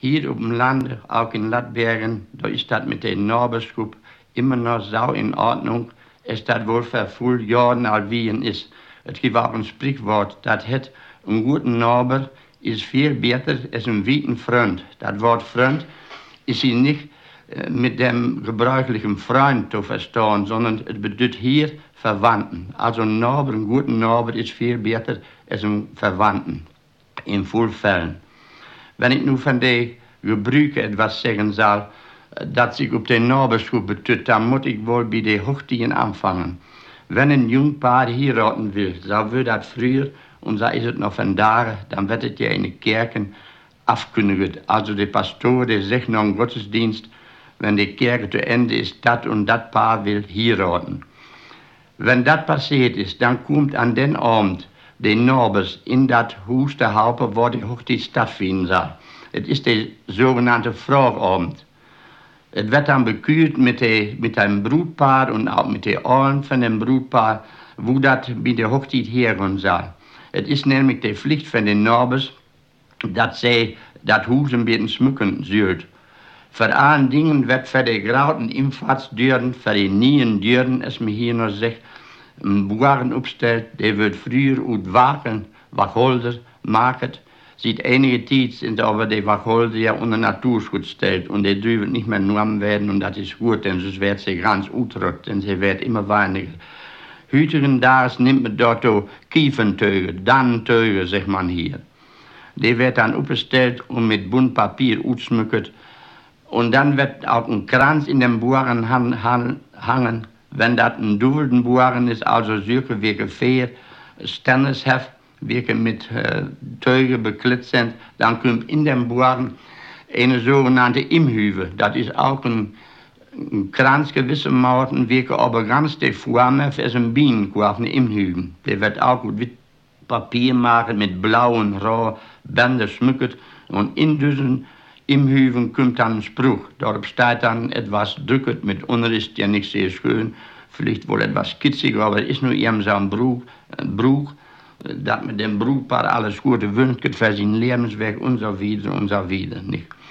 Hier op dem Lande, auch in Lattbergen, da ist das mit der Nachbarschaft immer noch so in Ordnung, es das wohl vor viel Jahren all wie ist. Es gibt auch ein Sprichwort, das hat ein guten Nachbar ist viel besser als ein witen Freund. Das Wort Freund ist hier nicht mit dem gebräuchlichen Freund zu verstehen, sondern es bedeutet hier Verwandten. Also ein Nachbar, ein guter Nachbar ist viel besser als ein Verwandten, in vielen Fällen. Wenn ich nun von den Gebrüchen etwas sagen soll, das sich auf den Nachbarschaft betut, dann muss ich wohl bei den Hochzeiten anfangen. Wenn ein Jungpaar heiraten will, so wird das früher, und so ist es noch von da, dann wird es ja in den Kirchen abkündigt. Also der Pastor, der sagt noch im Gottesdienst, wenn die Kirche zu Ende ist, das und das Paar will heiraten. Wenn das passiert ist, dann kommt an den Abend den Nachbars in das Haus der Haupt, wo die Hochzeit stattfinden soll. Es ist der sogenannte Frauabend. Es wird dann bekühlt mit dem Brutpaar und auch mit den Ohren von dem Brutpaar, wo das bei der Hochzeit hergehen soll. Es ist nämlich die Pflicht von den Nachbars, dass sie das Haus ein bisschen schmücken sollen. Vor allen Dingen wird für die grauten Infahrtsdüren, für die neuen Düren, es mir hier noch sagt, ein Buaren aufstellt, der wird früher ut Wagen, Wacholder, Market. Seit einige Zeit sind aber die Wacholder ja unter Naturschutz gestellt und die dürfen nicht mehr genommen werden und das ist gut, denn sonst wird sie ganz utrückt, denn sie wird immer weniger. Hütigen Tages nimmt man dort Kiefentöge, Dannentöge, sagt man hier. Die wird dann aufgestellt und mit bunt Papier ausschmückt. Und dann wird auch ein Kranz in den Buaren hangen. Wenn das ein duvelden Buaren ist, also solche wie Gefähr, Stennis-Heft, wie mit Töge beklebt sind, dann kommt in den Buaren eine sogenannte Imhüve. Das ist auch ein Kranz gewissermaßen, wie aber ganz die Form für ein Bienenkorb, eine Imhüve. Der wird auch mit Papier machen, mit blauen, rohen Bändern schmückt und in diesen Imhüven kommt dann ein Spruch. Dort steht dann etwas drückt mit Unrist, ja nicht sehr schön, vielleicht wohl etwas kitzig, aber es ist nur eben so ein Bruch, dass mit dem Brutpaar alles Gute wünscht für sein Lebenswerk und so weiter, nicht?